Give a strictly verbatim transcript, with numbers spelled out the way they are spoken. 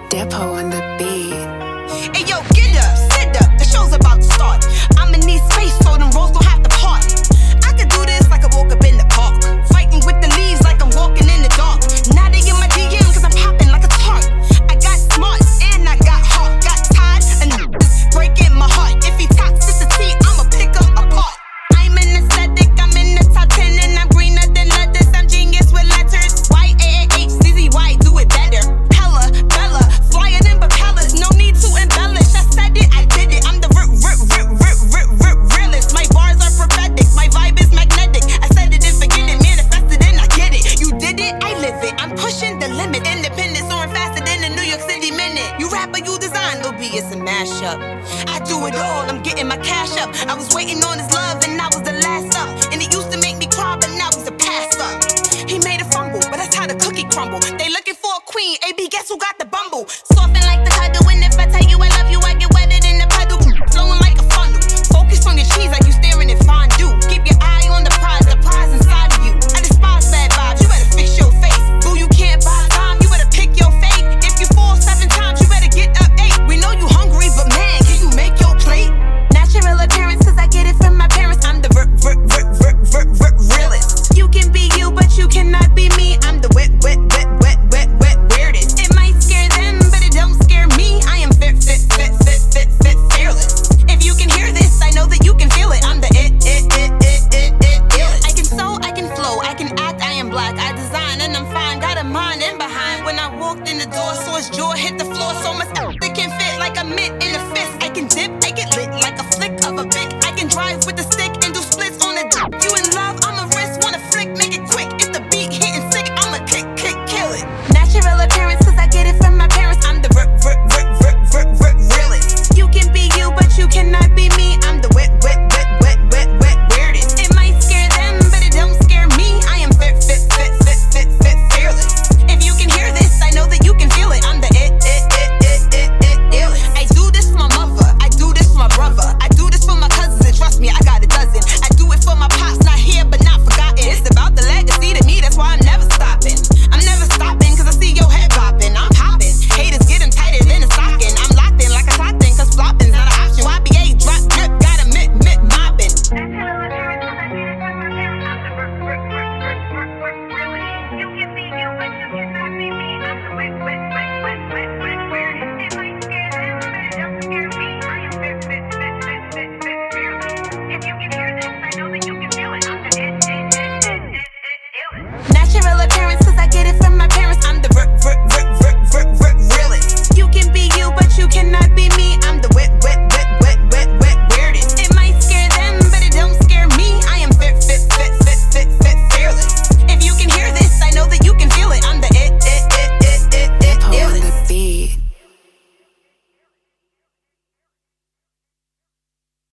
Depo on the beat. Hey yo, get up, sit up, the show's about to start. I'ma need space so them roles don't have to part. I could do this like I woke up in the park, fighting with the leaves like I'm walking in the dark. Now they in my D M cause I'm popping like a tart. I got smart and I got heart. Got tired and breaking my heart. If he toxicity, I'ma pick him apart. I'm an aesthetic, I'm in the top ten and I'm greener than lettuce. I'm genius with letters. Y A A H C Z Y, do it better. Hella, Bella, flyer than propellers. No need to embellish. I said it, I did it. I'm the r r r r r r realist. My bars are prophetic, my vibe is magnetic. I said it and forget it, manifested and I get it. You did it, I live it. I'm pushing the limit. Independent, soaring faster than the New York City minute. You rap or you design, Lil B, it's a mashup. I do it all, I'm getting my cash up. I was waiting on his love and I was the last up. And it used to make me cry, but now he's a pass up. He made a fumble, but that's how the cookie crumble. They looking for a queen, A B, guess who got the bumble? Soften like the cuddle, and if I tell you I love you, I get wetter than the puddle. Flowing like a funnel, focus on your cheese like you staring at fondue. Keep your eye on the prize, the prize inside of you. I despise bad vibes, you better fix your face. Boo, you can't buy time, you better pick your fate. If you fall seven times, you better get up eight. We know you hungry, but man, can you make your plate? Natural appearance, cause I get it from my parents. I'm the ver ver ver ver ver ver realist. You can be you, but you cannot be me. I'm the wet wet wet wet wet wet weirdest. It might scare them, but it don't scare me. I am fit fit fit fit fit fit fearless. If you can hear this, I know that you can feel it. I'm the it it it it it it illest. I can sew, I can flow, I can act. I am black. I design and I'm fine. Got a mind in behind. When I walked in the door, saw his jaw hit the floor. So much it can fit like a mint.